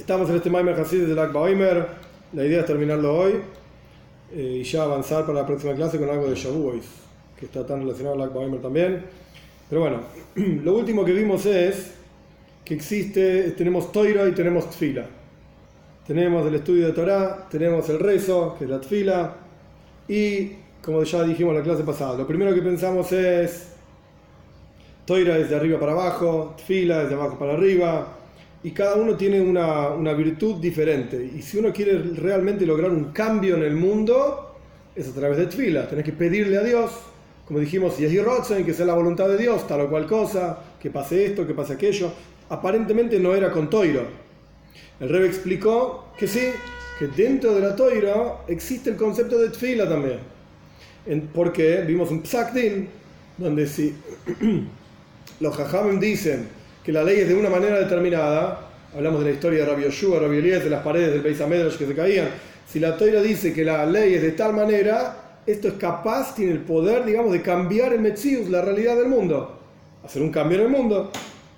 Estamos en este Maimer Hasidus de Lag BaOmer. La idea es terminarlo hoy y ya avanzar para la próxima clase con algo de Shavuos, que está tan relacionado a Lag BaOmer también. Pero bueno, lo último que vimos es que tenemos Toira y tenemos Tfila. Tenemos el estudio de Torah, tenemos el rezo, que es la Tfila, y como ya dijimos en la clase pasada, lo primero que pensamos es Toira es de arriba para abajo, Tfila es de abajo para arriba, y cada uno tiene una virtud diferente. Y si uno quiere realmente lograr un cambio en el mundo, es a través de Tfila. Tenés que pedirle a Dios, como dijimos, Yehi Rotzen, que sea la voluntad de Dios, tal o cual cosa, que pase esto, que pase aquello. Aparentemente no era con Toiro. El Rebbe explicó que sí, que dentro de la Toiro existe el concepto de Tfila también. Porque vimos un Psak Din, donde si los Jajamim dicen que la ley es de una manera determinada, hablamos de la historia de Rabbi Yoshua, Rabbi Eliezer, de las paredes del Beis HaMedrash que se caían. Si la Toira dice que la ley es de tal manera, esto es capaz, tiene el poder, digamos, de cambiar el Metzius, la realidad del mundo. Hacer un cambio en el mundo.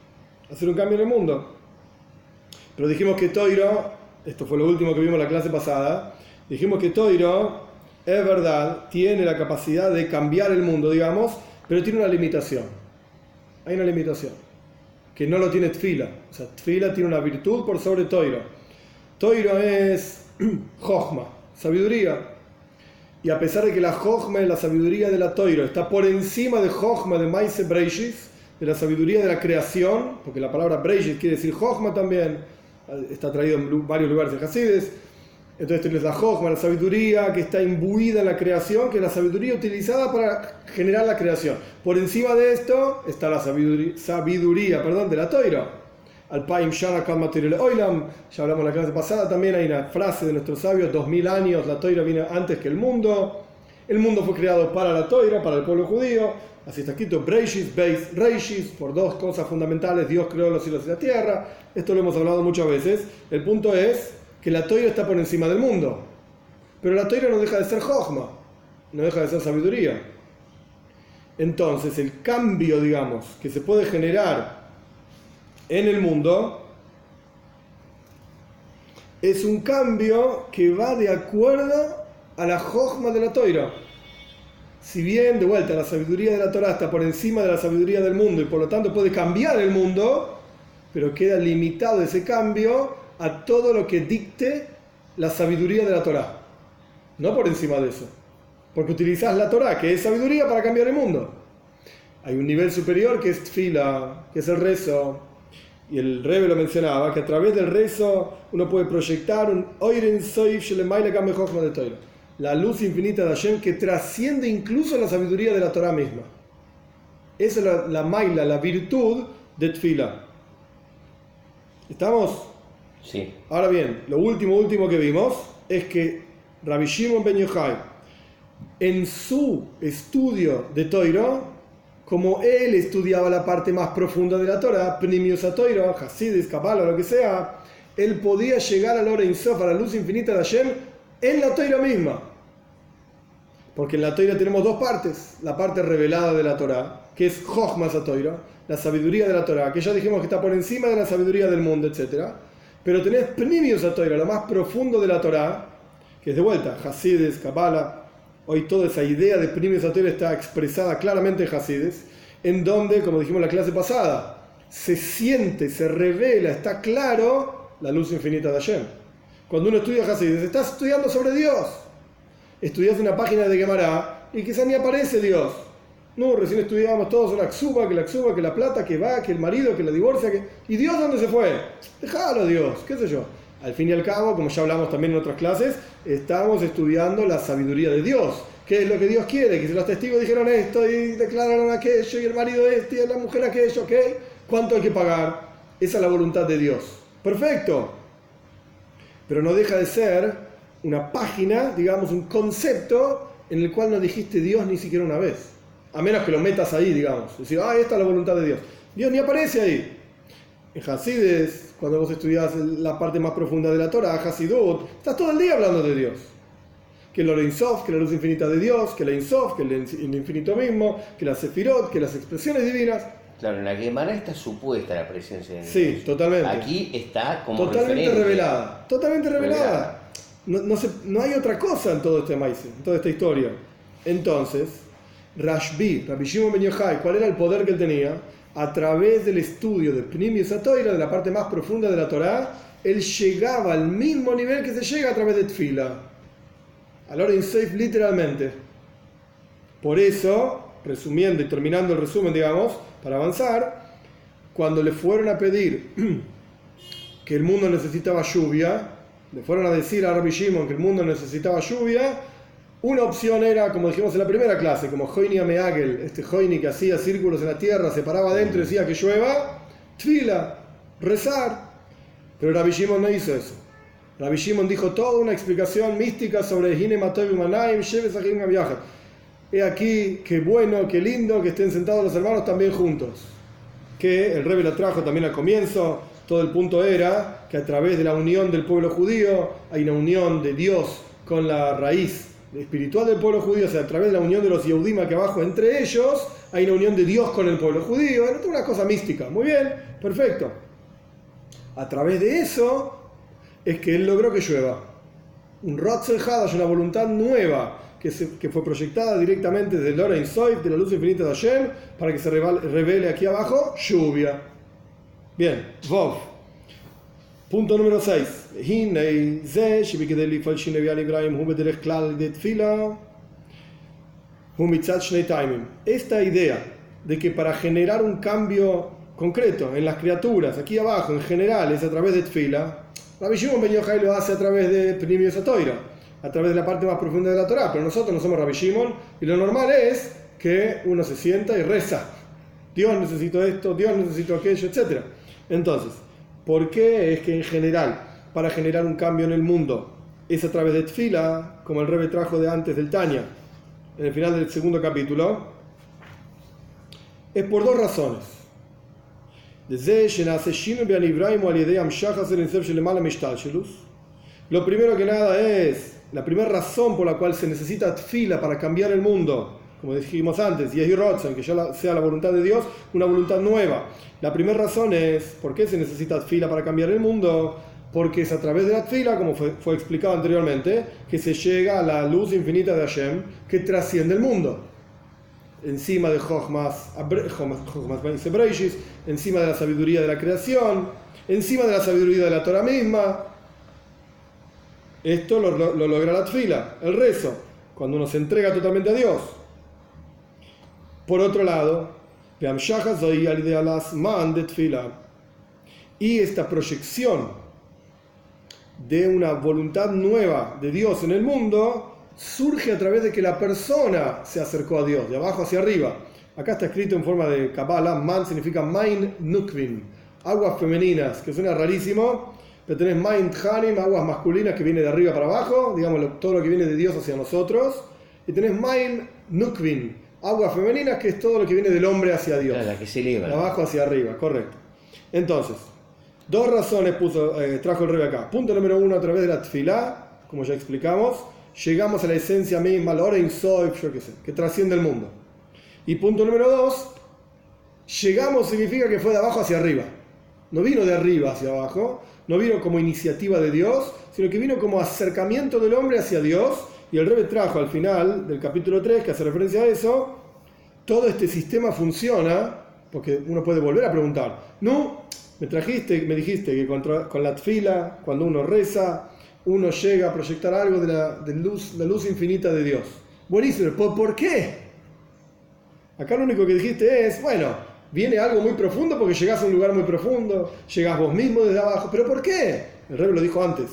Pero dijimos que Toiro, esto fue lo último que vimos en la clase pasada, dijimos que Toiro, es verdad, tiene la capacidad de cambiar el mundo, digamos, pero tiene una limitación. Hay una limitación, que no lo tiene Tfila. O sea, Tfila tiene una virtud por sobre Toiro. Toiro es Jochma, sabiduría. Y a pesar de que la Jochma y la sabiduría de la Toiro está por encima de Jochma de Maise Breishis, de la sabiduría de la creación, porque la palabra Breishis quiere decir Jochma también, está traído en varios lugares de Hasidus. Entonces tienes la Jochma, la sabiduría que está imbuida en la creación, que es la sabiduría utilizada para generar la creación. Por encima de esto está la sabiduría de la Toira. Alpaim Shana Kalmatir Oilam, ya hablamos en la clase pasada, también hay una frase de nuestros sabios, 2000 años, la Toira viene antes que el mundo. El mundo fue creado para la Toira, para el pueblo judío. Así está escrito, Breishis, Beis, Reishis, por dos cosas fundamentales, Dios creó los cielos y la tierra. Esto lo hemos hablado muchas veces. El punto es que la Toira está por encima del mundo. Pero la Toira no deja de ser Jochma, no deja de ser sabiduría. Entonces, el cambio, digamos, que se puede generar en el mundo es un cambio que va de acuerdo a la Jochma de la Toira. Si bien, de vuelta, la sabiduría de la Torah está por encima de la sabiduría del mundo y por lo tanto puede cambiar el mundo, pero queda limitado ese cambio a todo lo que dicte la sabiduría de la Torá, no por encima de eso, porque utilizás la Torá, que es sabiduría, para cambiar el mundo. Hay un nivel superior que es Tfila, que es el rezo, y el Rebbe lo mencionaba, que a través del rezo uno puede proyectar un Oiren Soif Shelemaila Kame Jochma de Torah, la luz infinita de Hashem que trasciende incluso la sabiduría de la Torá misma. Esa es la maila, la virtud de Tfila. ¿Estamos? Sí. Ahora bien, lo último que vimos es que Rabbi Shimon ben Yochai, en su estudio de Toiro, como él estudiaba la parte más profunda de la Torah, Pnimius a Toiro, Hasidus, Kabbalah, lo que sea, él podía llegar al Or Ein Sof, a la luz infinita de Hashem, en la Toira misma. Porque en la Toira tenemos dos partes: la parte revelada de la Torah, que es Jochma a Toiro, la sabiduría de la Torah, que ya dijimos que está por encima de la sabiduría del mundo, etc. Pero tenés Pnimius a Toira, lo más profundo de la Torah, que es de vuelta Hasidus, Kabbalah. Hoy toda esa idea de Pnimius a Toira está expresada claramente en Hasidus, en donde, como dijimos en la clase pasada, se siente, se revela, está claro la luz infinita de Hashem. Cuando uno estudia Hasidus, está estudiando sobre Dios. Estudias una página de Gemara y quizás ni aparece Dios. No, recién estudiábamos todos una ksuba, que la plata, que va, que el marido, que la divorcia, que... ¿Y Dios dónde se fue? Déjalo Dios, qué sé yo. Al fin y al cabo, como ya hablamos también en otras clases, estamos estudiando la sabiduría de Dios. ¿Qué es lo que Dios quiere? Que si los testigos dijeron esto y declararon aquello y el marido este y la mujer aquello, ¿ok? ¿Cuánto hay que pagar? Esa es la voluntad de Dios. Perfecto. Pero no deja de ser una página, digamos, un concepto en el cual no dijiste Dios ni siquiera una vez. A menos que lo metas ahí, digamos. Decir, esta es la voluntad de Dios. Dios ni aparece ahí. En Hasidus, cuando vos estudiás la parte más profunda de la Torah, Hasidut, estás todo el día hablando de Dios. Que el Or Ein Sof, que la luz infinita de Dios, que el Ein Sof, que el infinito mismo, que las Sefirot, que las expresiones divinas. Claro, en la Gemara está supuesta la presencia de Dios. Sí, totalmente. Aquí está como Totalmente referente. revelada. Totalmente revelada. No hay otra cosa en todo este maíz, en toda esta historia. Entonces, Rabbi Shimon ben Yochai, ¿cuál era el poder que él tenía? A través del estudio de Pnimius HaTorah, de la parte más profunda de la Torá, él llegaba al mismo nivel que se llega a través de Tfila. A la hora de Seif, literalmente. Por eso, resumiendo y terminando el resumen, digamos, para avanzar, cuando le fueron a pedir que el mundo necesitaba lluvia, le fueron a decir a Rabbi Shimon que el mundo necesitaba lluvia, una opción era, como dijimos en la primera clase, como Joini Ameagel, este Joini que hacía círculos en la tierra, se paraba adentro y decía que llueva, Tfila, rezar. Pero Rabbi Shimon no hizo eso. Rabbi Shimon dijo toda una explicación mística sobre Hine Matoy Umanaim, Sheves Achim Gaviaja. He aquí, qué bueno, qué lindo que estén sentados los hermanos también juntos. Que el Rebbe lo trajo también al comienzo. Todo el punto era que a través de la unión del pueblo judío hay una unión de Dios con la raíz espiritual del pueblo judío, o sea, a través de la unión de los Yehudim aquí abajo entre ellos, hay una unión de Dios con el pueblo judío. Era una cosa mística. Muy bien, perfecto. A través de eso es que él logró que llueva. Un Rotzel Hadash, una voluntad nueva que fue proyectada directamente desde el Orein Soif, de la luz infinita de Hashem, para que se revele aquí abajo lluvia. Bien, Vov. Punto número 6. Esta idea de que para generar un cambio concreto en las criaturas, aquí abajo en general, es a través de Tfila, Rabbi Shimon ben Yochai lo hace a través de Pnimius HaTorah, a través de la parte más profunda de la Torá, pero nosotros no somos Rabbi Shimon y lo normal es que uno se sienta y reza. Dios necesito esto, Dios necesito aquello, etc. Entonces, ¿por qué es que en general, para generar un cambio en el mundo, es a través de Tfila, como el Rebbe trajo de antes del Tanya, en el final del segundo capítulo? Es por dos razones. Lo primero que nada es, la primera razón por la cual se necesita Tfila para cambiar el mundo, como dijimos antes, y es Rotzen, que ya sea la voluntad de Dios, una voluntad nueva. La primera razón es, ¿por qué se necesita Tfila para cambiar el mundo? Porque es a través de la Tfila, como fue explicado anteriormente, que se llega a la luz infinita de Hashem, que trasciende el mundo. Encima de Jochmas Bereishis, encima de la sabiduría de la creación, encima de la sabiduría de la Torah misma. Esto lo logra la Tfila, el rezo, cuando uno se entrega totalmente a Dios. Por otro lado, y esta proyección de una voluntad nueva de Dios en el mundo surge a través de que la persona se acercó a Dios, de abajo hacia arriba. Acá está escrito en forma de Kabbalah, man significa Main Nukvin, aguas femeninas, que suena rarísimo, pero tenés Main Tchanim, aguas masculinas que viene de arriba para abajo, digamos todo lo que viene de Dios hacia nosotros, y tenés Main Nukvin, aguas femeninas, que es todo lo que viene del hombre hacia Dios. La que se eleva. De abajo hacia arriba, correcto. Entonces, dos razones trajo el Rebbe acá. Punto número 1, a través de la Tfilá, como ya explicamos, llegamos a la esencia misma, al Orein Soif, yo qué sé, que trasciende el mundo. Y punto número 2, llegamos significa que fue de abajo hacia arriba. No vino de arriba hacia abajo, no vino como iniciativa de Dios, sino que vino como acercamiento del hombre hacia Dios. Y el Rebbe trajo al final del capítulo 3, que hace referencia a eso, todo este sistema funciona, porque uno puede volver a preguntar, no, me dijiste que con la Tfila, cuando uno reza, uno llega a proyectar algo de la luz infinita de Dios. Buenísimo, ¿por qué? Acá lo único que dijiste es, bueno, viene algo muy profundo porque llegás a un lugar muy profundo, llegás vos mismo desde abajo, pero ¿por qué? El Rebbe lo dijo antes.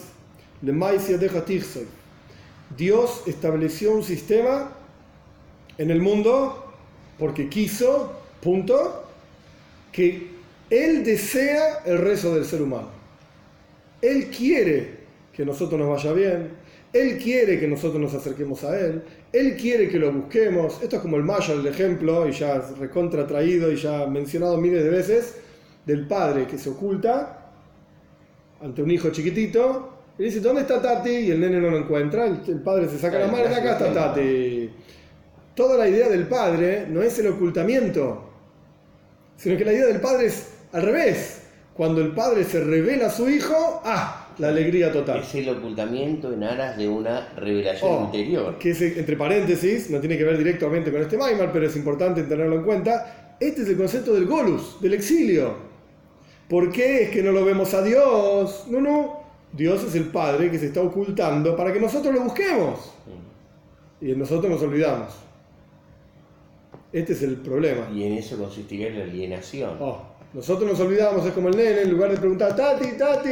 Dios estableció un sistema en el mundo porque quiso, punto, que Él desea el rezo del ser humano. Él quiere que nosotros nos vaya bien, Él quiere que nosotros nos acerquemos a Él, Él quiere que lo busquemos. Esto es como el Maya, el ejemplo, y ya recontra traído y ya mencionado miles de veces, del padre que se oculta ante un hijo chiquitito y dice, ¿dónde está Tati? Y el nene no lo encuentra, el padre se saca la mano y acá está Tati. Toda la idea del padre no es el ocultamiento, sino que la idea del Padre es al revés. Cuando el Padre se revela a su Hijo, la alegría total. Es el ocultamiento en aras de una revelación interior. Que es, entre paréntesis, no tiene que ver directamente con este Maimar, pero es importante tenerlo en cuenta. Este es el concepto del golus, del exilio. ¿Por qué es que no lo vemos a Dios? No. Dios es el Padre que se está ocultando para que nosotros lo busquemos. Y nosotros nos olvidamos. Este es el problema. Y en eso consistiría la alienación. Nosotros nos olvidamos, es como el nene, en lugar de preguntar, Tati,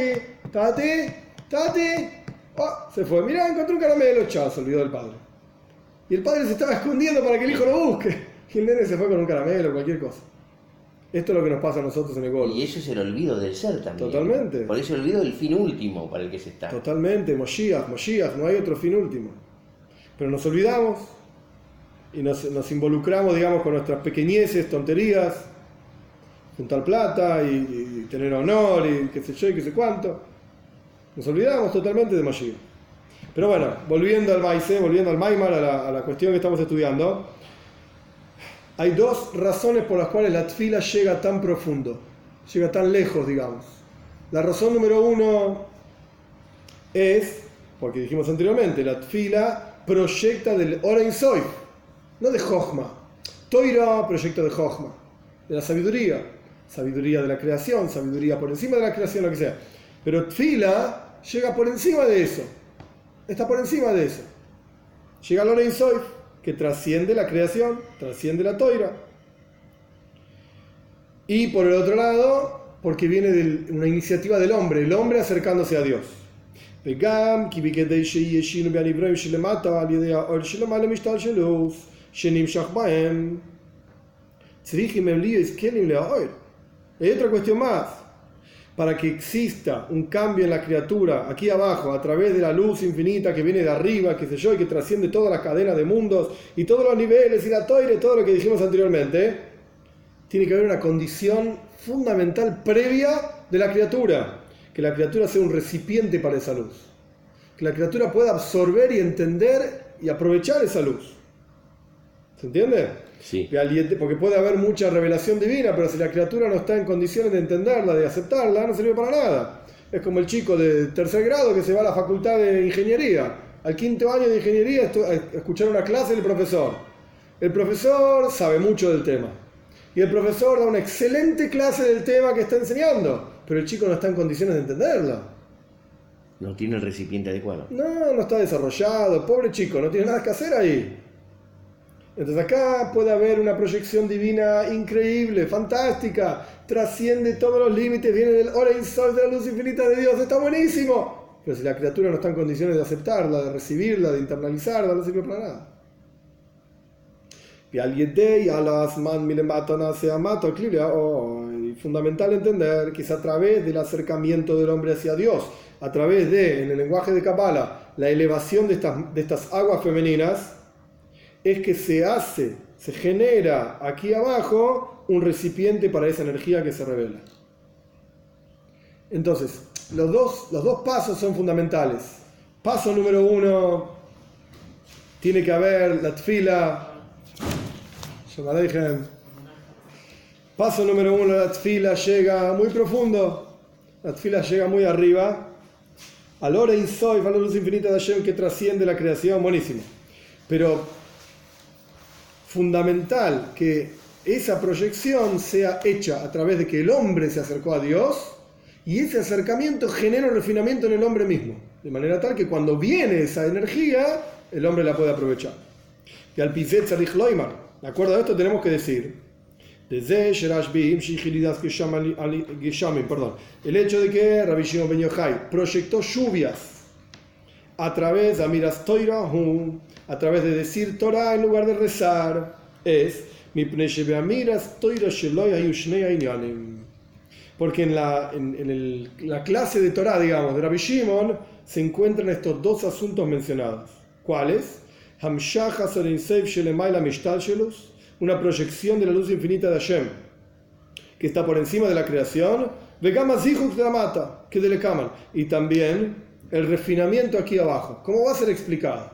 se fue, mirá, encontré un caramelo, chao, se olvidó del padre. Y el padre se estaba escondiendo para que el hijo lo busque. Y el nene se fue con un caramelo, cualquier cosa. Esto es lo que nos pasa a nosotros en el Golus. Y eso es el olvido del ser también. Totalmente. Por eso el olvido del fin último para el que se está. Totalmente, Moshiach, no hay otro fin último. Pero nos olvidamos y nos involucramos, digamos, con nuestras pequeñeces, tonterías, juntar plata y tener honor y qué sé yo y qué sé cuánto. Nos olvidamos totalmente de Mashiach. Pero bueno, volviendo al Maise, volviendo al Maimar, a la cuestión que estamos estudiando, hay dos razones por las cuales la tfila llega tan profundo, llega tan lejos, digamos. La razón número uno es, porque dijimos anteriormente, la tfila proyecta del Orein Soy, no de Jochma. Toira proyecta de Jochma, de la sabiduría de la creación, sabiduría por encima de la creación, lo que sea. Pero tfila llega por encima de eso, está por encima de eso. Llega al Orein Soy, que trasciende la creación, trasciende la toira. Y por el otro lado, porque viene de una iniciativa del hombre, el hombre acercándose a Dios. Hay otra cuestión más. Para que exista un cambio en la criatura aquí abajo, a través de la luz infinita que viene de arriba, qué sé yo, y que trasciende todas las cadenas de mundos y todos los niveles y la toira y todo lo que dijimos anteriormente, tiene que haber una condición fundamental previa de la criatura, que la criatura sea un recipiente para esa luz, que la criatura pueda absorber y entender y aprovechar esa luz. ¿Se entiende? Sí. Porque puede haber mucha revelación divina, pero si la criatura no está en condiciones de entenderla, de aceptarla, no sirve para nada. Es como el chico de tercer grado que se va a la facultad de ingeniería, al quinto año de ingeniería, a escuchar una clase del profesor. El profesor sabe mucho del tema y el profesor da una excelente clase del tema que está enseñando, pero el chico no está en condiciones de entenderla. No tiene el recipiente adecuado. No está desarrollado, pobre chico, no tiene nada que hacer ahí. Entonces acá puede haber una proyección divina increíble, fantástica, trasciende todos los límites, viene del Orein Soy, de la luz infinita de Dios, está buenísimo. Pero si la criatura no está en condiciones de aceptarla, de recibirla, de internalizarla, no sirve para nada. Y fundamental entender que es a través del acercamiento del hombre hacia Dios, a través de, en el lenguaje de Kabbalah, la elevación de estas aguas femeninas, es que se genera aquí abajo un recipiente para esa energía que se revela. Entonces, los dos pasos son fundamentales. Paso número uno, tiene que haber la tfila. Paso número uno, la tfila llega muy profundo, la tfila llega muy arriba, al Orein Soy, a la luz infinita de Hashem que trasciende la creación, buenísimo. Pero fundamental que esa proyección sea hecha a través de que el hombre se acercó a Dios y ese acercamiento genera un refinamiento en el hombre mismo, de manera tal que cuando viene esa energía el hombre la puede aprovechar. Y al Pizet Tzadich Loimar, de acuerdo a esto tenemos que decir el hecho de que Rabbi Shimon ben Yochai proyectó lluvias a través de Amiras Toira, a través de decir Torah en lugar de rezar, es porque en la clase de Torah, digamos, de Rabbi Shimon se encuentran estos dos asuntos mencionados. ¿Cuáles? Una proyección de la luz infinita de Hashem que está por encima de la creación, y también el refinamiento aquí abajo. ¿Cómo va a ser explicado?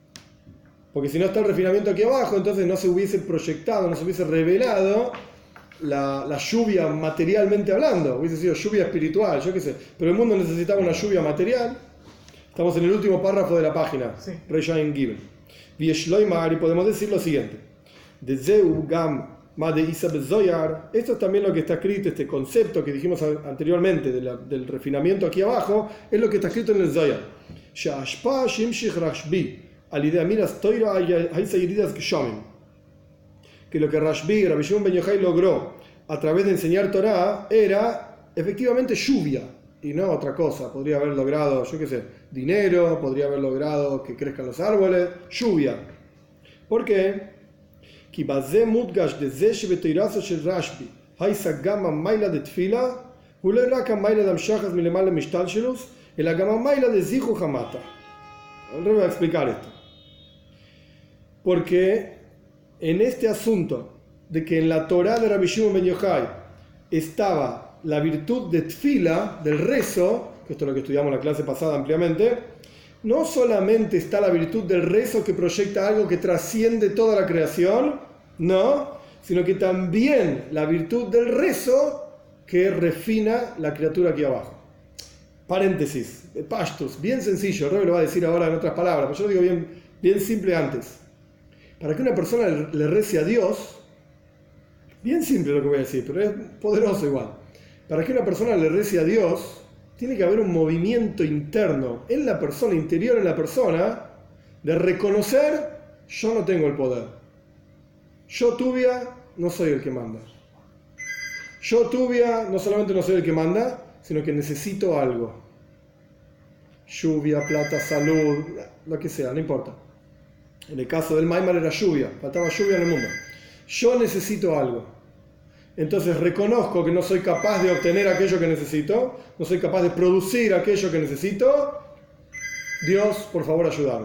Porque si no está el refinamiento aquí abajo, entonces no se hubiese proyectado, no se hubiese revelado la lluvia materialmente hablando, hubiese sido lluvia espiritual, yo qué sé, pero el mundo necesitaba una lluvia material. Estamos en el último párrafo de la página, Sí. Reishain Gibel. Y podemos decir lo siguiente: de Zeu Gam Made Isa Bezoyar, esto es también lo que está escrito, este concepto que dijimos anteriormente del refinamiento aquí abajo, es lo que está escrito en el Zoyar. Sha'ashpa Shimshich Rashbi, al idea miras Toira Haisa Yeridas Gshomim. Que lo que Rashbi, Rabbi Shimon ben Yochai, logró a través de enseñar Torah era efectivamente lluvia y no otra cosa. Podría haber logrado, yo qué sé, dinero, podría haber logrado que crezcan los árboles, lluvia. ¿Por qué? כי בזה מודגש דזה שבתירסו של רשב"י הייסה גם המיילה דתפילה הוא לא רק המיילה דמשחת מלמעלה משתלשלוס אלא גם המיילה דזיכו חמתה. Ahora voy a explicar esto. Porque en este asunto de que en la Torá de Rabbi Shimon ben Yochai estaba la virtud de tfila, del rezo, que esto es lo que estudiamos en la clase pasada ampliamente, no solamente está la virtud del rezo que proyecta algo que trasciende toda la creación, no, sino que también la virtud del rezo que refina la criatura aquí abajo. Paréntesis, pashtus, bien sencillo, Rebbe lo va a decir ahora en otras palabras, pero yo lo digo bien simple antes. Para que una persona le rece a Dios, bien simple lo que voy a decir, pero es poderoso igual. Para que una persona le rece a Dios, tiene que haber un movimiento interno en la persona, interior en la persona, de reconocer: yo no tengo el poder. Yo, Tubia, no soy el que manda. Yo, Tubia, no solamente no soy el que manda, sino que necesito algo. Lluvia, plata, salud, lo que sea, no importa. En el caso del Maimar era lluvia, faltaba lluvia en el mundo. Yo necesito algo. Entonces reconozco que no soy capaz de obtener aquello que necesito, no soy capaz de producir aquello que necesito. Dios, por favor, ayúdame.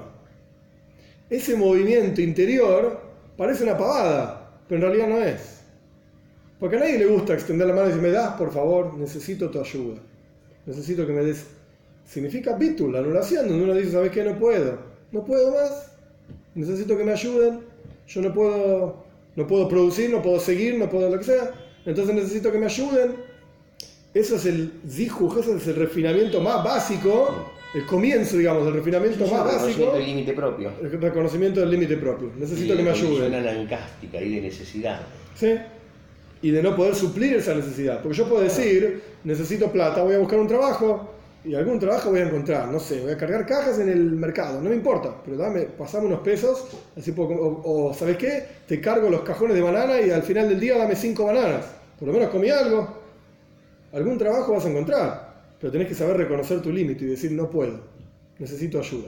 Ese movimiento interior parece una pavada, pero en realidad no es. Porque a nadie le gusta extender la mano y decir: me das, por favor, necesito tu ayuda. Necesito que me des. Significa bitul, la anulación, donde uno dice: ¿sabes qué? No puedo más. Necesito que me ayuden. Yo no puedo producir, no puedo seguir, no puedo lo que sea. Entonces necesito que me ayuden. Eso es el zihuj, ese es el refinamiento más básico, el comienzo, digamos, del refinamiento más básico. El límite propio. El reconocimiento del límite propio. Necesito que me ayuden. Una anancástica y de necesidad. ¿Sí? Y de no poder suplir esa necesidad. Porque yo puedo decir: necesito plata, voy a buscar un trabajo. Y algún trabajo voy a encontrar, no sé, voy a cargar cajas en el mercado, no me importa, pero pasame unos pesos, así o ¿sabes qué? Te cargo los cajones de banana y al final del día dame 5 bananas, por lo menos comí algo. Algún trabajo vas a encontrar, pero tenés que saber reconocer tu límite y decir: no puedo, necesito ayuda.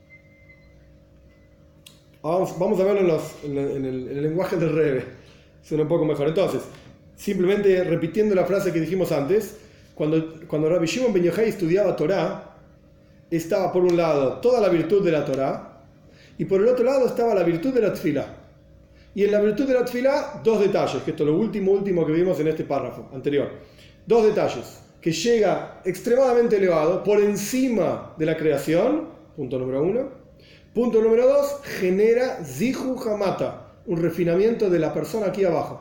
Vamos a verlo en el lenguaje del Rebbe, suena un poco mejor. Entonces, simplemente repitiendo la frase que dijimos antes, cuando Rabbi Shimon ben Yochai estudiaba Torah, estaba por un lado toda la virtud de la Torah y por el otro lado estaba la virtud de la tefilá. Y en la virtud de la tefilá, dos detalles, que esto es lo último que vimos en este párrafo anterior. Dos detalles, que llega extremadamente elevado, por encima de la creación, punto número 1. Punto número 2, genera zihu hamata, un refinamiento de la persona aquí abajo.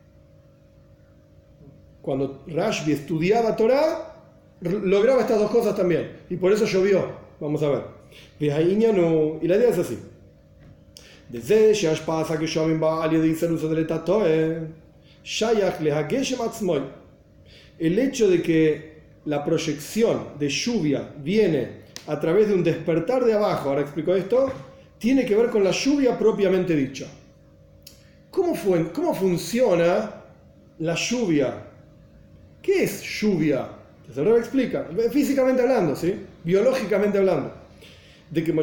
Cuando Rashbi estudiaba Torah, lograba estas dos cosas también. Y por eso llovió. Vamos a ver. Y la idea es así. El hecho de que la proyección de lluvia viene a través de un despertar de abajo, ahora explico esto, tiene que ver con la lluvia propiamente dicha. ¿Cómo funciona la lluvia? ¿Qué es lluvia? Se lo explica, físicamente hablando, ¿sí? Biológicamente hablando. De que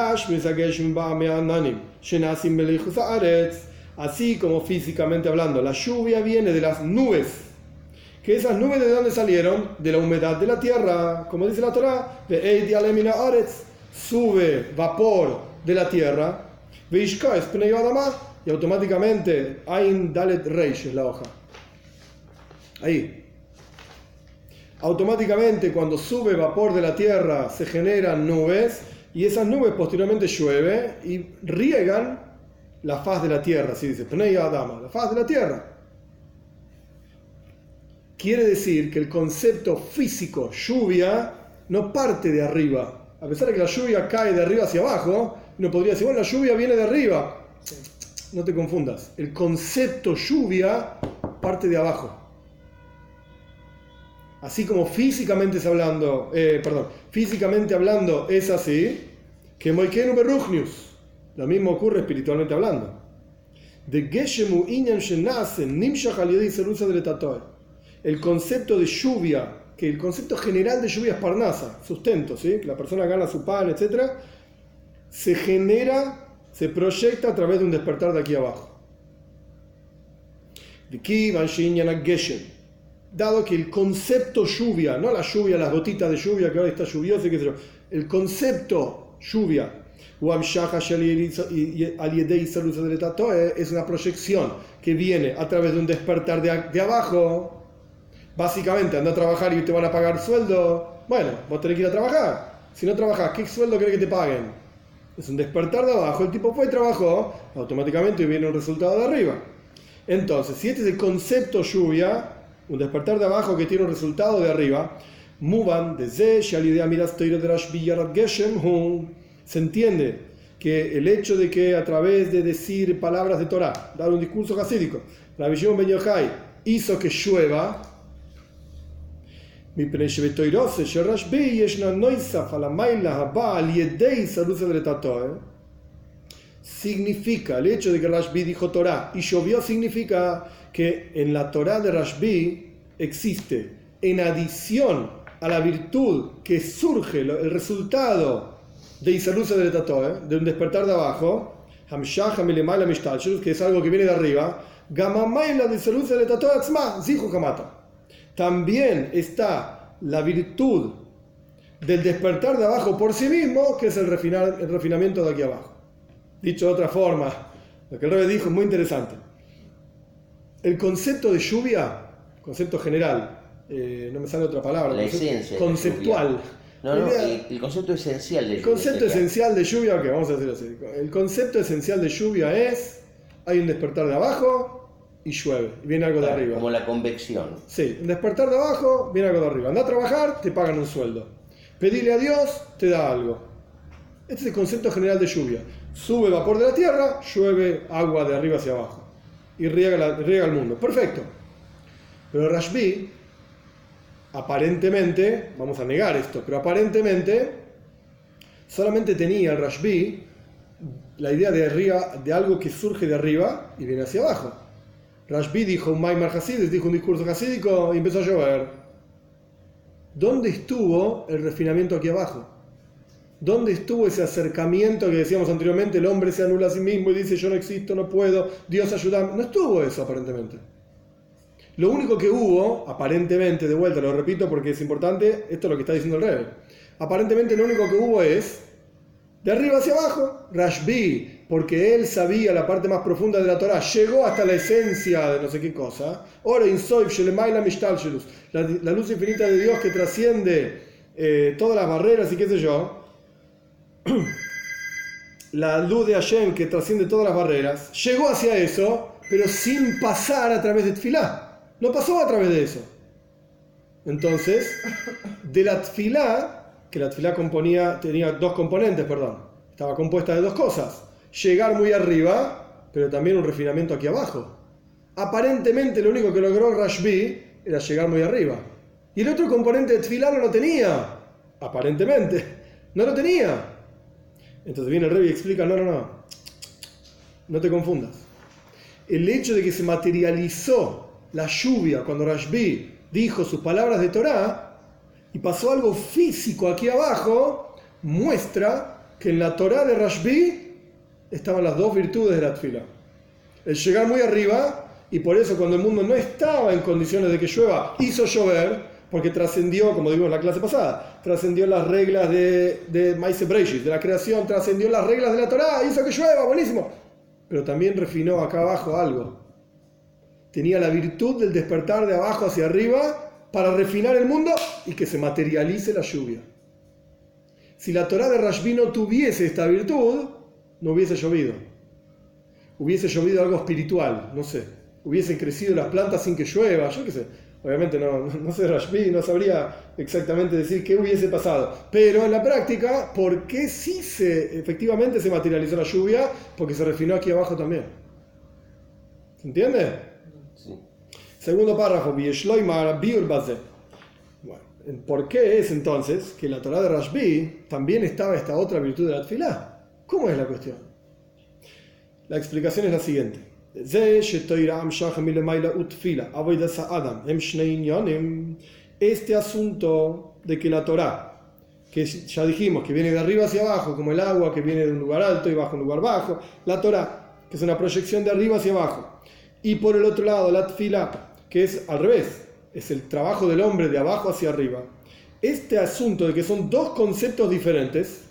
así como físicamente hablando, la lluvia viene de las nubes. ¿Que esas nubes de dónde salieron? De la humedad de la tierra. Como dice la Torah, sube vapor de la tierra, y automáticamente Ain Dalet Reish es la hoja. Ahí. Automáticamente cuando sube vapor de la tierra se generan nubes y esas nubes posteriormente llueve y riegan la faz de la tierra, así dice, Pnei Adama, la faz de la tierra. quiere decir que el concepto físico, lluvia, no parte de arriba. A pesar de que la lluvia cae de arriba hacia abajo, uno podría decir, bueno, la lluvia viene de arriba. No te confundas. El concepto lluvia parte de abajo. Así como físicamente hablando es así, que Moikenu Berruchnius. Lo mismo ocurre espiritualmente hablando. De Geshemu Inyan Shenase Nimshach al Yedei Serusa de Letatoe. El concepto de lluvia, que el concepto general de lluvia es parnasa, sustento, ¿sí? Que la persona gana su pan, etc., se genera, se proyecta a través de un despertar de aquí abajo. De Kivan Shinyan Geshem. Dado que el concepto lluvia, no la lluvia, las gotitas de lluvia que ahora está lluvioso, el concepto lluvia es una proyección que viene a través de un despertar de abajo. Básicamente, anda a trabajar y te van a pagar sueldo. Bueno, vos tenés que ir a trabajar. Si no trabajás, ¿qué sueldo querés que te paguen? Es un despertar de abajo. El tipo fue y trabajó, automáticamente viene un resultado de arriba. Entonces, si este es el concepto lluvia, un despertar de abajo que tiene un resultado de arriba, se entiende que el hecho de que a través de decir palabras de Torah, dar un discurso hasídico, Rabbi Shimon ben Yochai hizo que llueva, significa, el hecho de que Rashbi dijo Torah y llovió significa que en la Torah de Rashbi existe, en adición a la virtud que surge, el resultado de Isarusa de Letatoe, de un despertar de abajo, que es algo que viene de arriba, también está la virtud del despertar de abajo por sí mismo, que es el refinamiento de aquí abajo. Dicho de otra forma, lo que el Rebbe dijo es muy interesante. El concepto de lluvia, concepto general, no me sale otra palabra, la esencia conceptual. El concepto esencial de lluvia. El concepto esencial de lluvia, ok, vamos a decirlo así. El concepto esencial de lluvia es, hay un despertar de abajo y llueve, y viene algo de arriba. Como la convección. Sí, un despertar de abajo, viene algo de arriba. Anda a trabajar, te pagan un sueldo. Pedile a Dios, te da algo. Este es el concepto general de lluvia. Sube vapor de la tierra, llueve agua de arriba hacia abajo. Y riega el mundo. Perfecto. Pero Rashbi, aparentemente, vamos a negar esto, pero aparentemente solamente tenía el Rashbi la idea de arriba, de algo que surge de arriba y viene hacia abajo. Rashbi dijo un Maimar Hasidis, dijo un discurso hasídico y empezó a llover. ¿Dónde estuvo el refinamiento aquí abajo? ¿Dónde estuvo ese acercamiento que decíamos anteriormente? El hombre se anula a sí mismo y dice yo no existo, no puedo, Dios ayúdame. No estuvo eso aparentemente. Lo único que hubo, aparentemente, de vuelta lo repito porque es importante, esto es lo que está diciendo el Rebbe. Aparentemente lo único que hubo es de arriba hacia abajo. Rashbi, porque él sabía la parte más profunda de la Torah, llegó hasta la esencia de no sé qué cosa. La luz infinita de Dios que trasciende todas las barreras y qué sé yo. La luz de Hashem que trasciende todas las barreras, llegó hacia eso, pero sin pasar a través de Tfilá. No pasó a través de eso. Entonces, de la Tfilá, que la Tfilá tenía dos componentes, estaba compuesta de dos cosas. Llegar muy arriba, pero también un refinamiento aquí abajo. Aparentemente lo único que logró Rashbi era llegar muy arriba. Y el otro componente de Tfilá no lo tenía. Aparentemente, no lo tenía. Entonces viene el Rebbe y explica, no te confundas. El hecho de que se materializó la lluvia cuando Rashbi dijo sus palabras de Torah y pasó algo físico aquí abajo, muestra que en la Torah de Rashbi estaban las dos virtudes de la Tfilá. El llegar muy arriba, y por eso cuando el mundo no estaba en condiciones de que llueva, hizo llover, porque trascendió, como digo en la clase pasada, trascendió las reglas de Maaseh Bereshit, de la creación, trascendió las reglas de la Torá, hizo que llueva, buenísimo. Pero también refinó acá abajo algo. Tenía la virtud del despertar de abajo hacia arriba para refinar el mundo y que se materialice la lluvia. Si la Torá de Rashbi no tuviese esta virtud, no hubiese llovido. Hubiese llovido algo espiritual, no sé. Hubiesen crecido las plantas sin que llueva, yo qué sé. Obviamente no sé Rashbi, no sabría exactamente decir qué hubiese pasado. Pero en la práctica, ¿por qué sí efectivamente se materializó la lluvia? Porque se refinó aquí abajo también. ¿Se entiende? Sí. Segundo párrafo, bueno, ¿por qué es entonces que la Torá de Rashbi también estaba esta otra virtud de la tefilá? ¿Cómo es la cuestión? La explicación es la siguiente. Este asunto de que la Torá, que ya dijimos que viene de arriba hacia abajo, como el agua que viene de un lugar alto y baja a un lugar bajo, la Torá, que es una proyección de arriba hacia abajo, y por el otro lado la tefilá, que es al revés, es el trabajo del hombre de abajo hacia arriba. Este asunto de que son dos conceptos diferentes,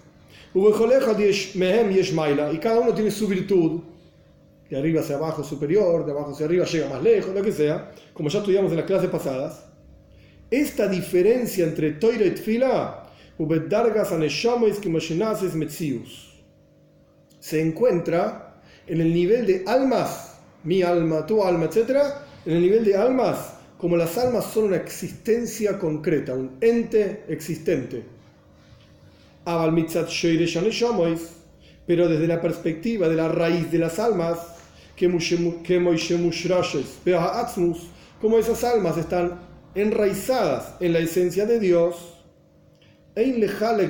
y cada uno tiene su virtud, de arriba hacia abajo superior, de abajo hacia arriba llega más lejos, lo que sea, como ya estudiamos en las clases pasadas. Esta diferencia entre Toira y Tfila se encuentra en el nivel de almas, mi alma, tu alma, etc. En el nivel de almas, como las almas son una existencia concreta, un ente existente. Pero desde la perspectiva de la raíz de las almas, como esas almas están enraizadas en la esencia de Dios, esto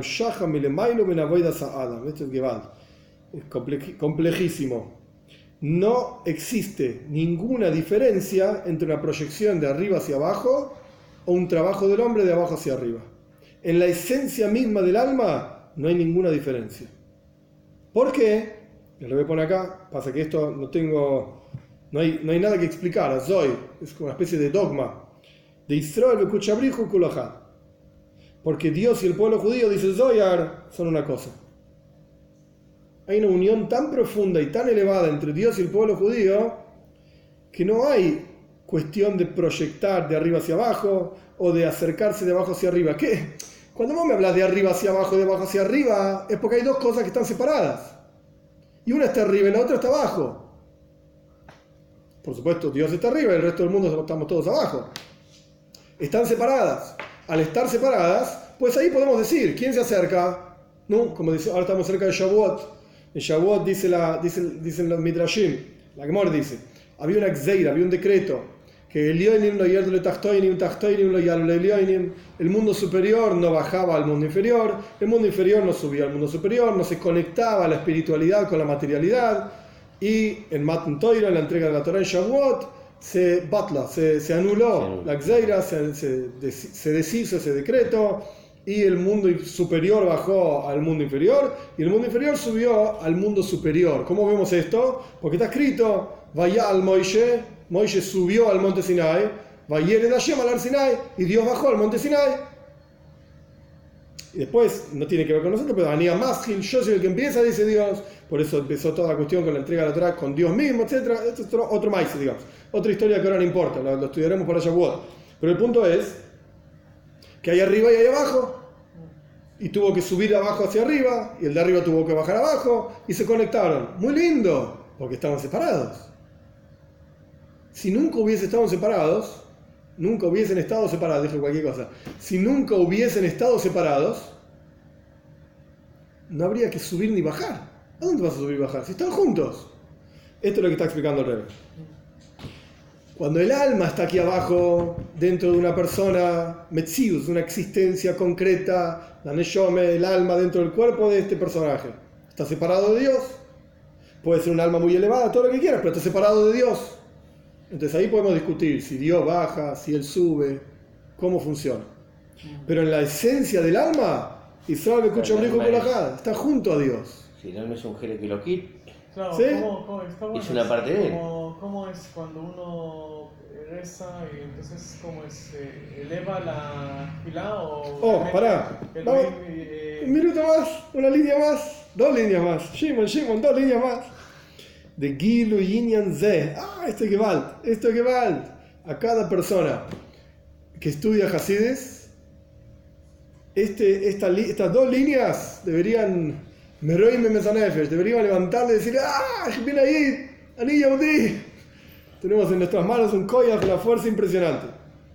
es complejísimo. No existe ninguna diferencia entre una proyección de arriba hacia abajo o un trabajo del hombre de abajo hacia arriba. En la esencia misma del alma no hay ninguna diferencia. ¿Por qué? Lo voy a poner acá, pasa que esto no hay nada que explicar. Zoy es como una especie de dogma de Israel Bekuchabrihu Kulahad. Porque Dios y el pueblo judío, dice Zoyar, son una cosa. Hay una unión tan profunda y tan elevada entre Dios y el pueblo judío que no hay cuestión de proyectar de arriba hacia abajo o de acercarse de abajo hacia arriba. ¿Qué? Cuando vos me hablas de arriba hacia abajo, de abajo hacia arriba, es porque hay dos cosas que están separadas. Y una está arriba y la otra está abajo. Por supuesto, Dios está arriba y el resto del mundo estamos todos abajo. Están separadas. Al estar separadas, pues ahí podemos decir, ¿quién se acerca? ¿No? Como dice, ahora estamos cerca de Shavuot. En Shavuot dicen los Midrashim, la Gemara dice, había una Gzeira, había un decreto, que el mundo superior no bajaba al mundo inferior, el mundo inferior no subía al mundo superior, no se conectaba la espiritualidad con la materialidad, y en Matan Torah, en la entrega de la Torah en Shavuot, se anuló la Gzeira, se deshizo ese decreto, y el mundo superior bajó al mundo inferior, y el mundo inferior subió al mundo superior. ¿Cómo vemos esto? Porque está escrito, vaya al Moishe subió al monte Sinai, Vayered Hashem al Sinai, y Dios bajó al monte Sinai. Y después, no tiene que ver con nosotros, pero Anía Maschil, yo soy el que empieza, dice Dios. Por eso empezó toda la cuestión con la entrega de la Torah con Dios mismo, etc. Esto es otro maíz, digamos. Otra historia que ahora no importa, lo estudiaremos para Shavuot. Pero el punto es que hay arriba y hay abajo. Y tuvo que subir abajo hacia arriba, y el de arriba tuvo que bajar abajo, y se conectaron. Muy lindo, porque estaban separados. Si nunca hubiesen estado separados, dije cualquier cosa, si nunca hubiesen estado separados, no habría que subir ni bajar. ¿A dónde vas a subir y bajar? Si están juntos. Esto es lo que está explicando el Rebbe. Cuando el alma está aquí abajo, dentro de una persona, Metzius, una existencia concreta, la Neshome, el alma dentro del cuerpo de este personaje, está separado de Dios. Puede ser un alma muy elevada, todo lo que quieras, pero está separado de Dios. Entonces ahí podemos discutir si Dios baja, si Él sube, cómo funciona. Pero en la esencia del alma, Israel me escucha un está junto a Dios. Si el alma es un jere que lo quita, claro, ¿sí? ¿Cómo está bueno? Es una parte de él. ¿Cómo es cuando uno reza y entonces cómo es? ¿Eleva la fila o...? Pará. Vamos, un minuto más, una línea más, dos líneas más. Shimon, dos líneas más. De Gilu Yinyan Ze. Esto es Gewalt. A cada persona que estudia Hasides, estas dos líneas deberían levantarle y decir, ven ahí, Ani Yehudi. Tenemos en nuestras manos un koyach, una fuerza impresionante.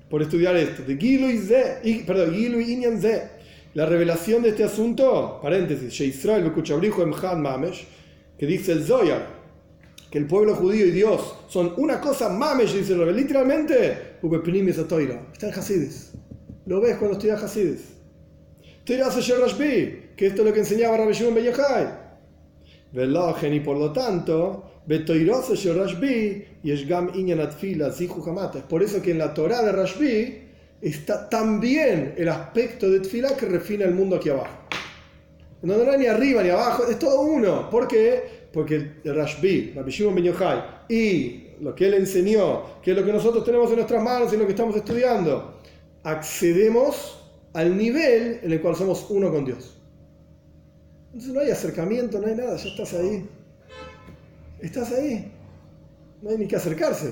por estudiar esto. De Gilui Inyan Ze, la revelación de este asunto, paréntesis, Sheisrael Bekuchabrijo Emhan Mamesh, que dice el Zohar, que el pueblo judío y Dios son una cosa Mamesh, dice el Rebbe, literalmente, está en Hasidis. Lo ves cuando estudias Hasidis. Toira Asher Rashbi, que esto es lo que enseñaba Rabbi Shimon ben Yochai. Velogen, y por lo tanto, Betoiros Asher Rashbi, Yeshgam Inyan Atfila, Zihu Hamata. Es por eso que en la Torah de Rashbi está también el aspecto de Tfila que refina el mundo aquí abajo. No hay ni arriba ni abajo, es todo uno. ¿Por qué? Porque el Rashbi, Rabbi Shimon ben Yochai, y lo que él enseñó, que es lo que nosotros tenemos en nuestras manos y lo que estamos estudiando, accedemos al nivel en el cual somos uno con Dios. Entonces no hay acercamiento, no hay nada, ya estás ahí. Estás ahí. No hay ni que acercarse.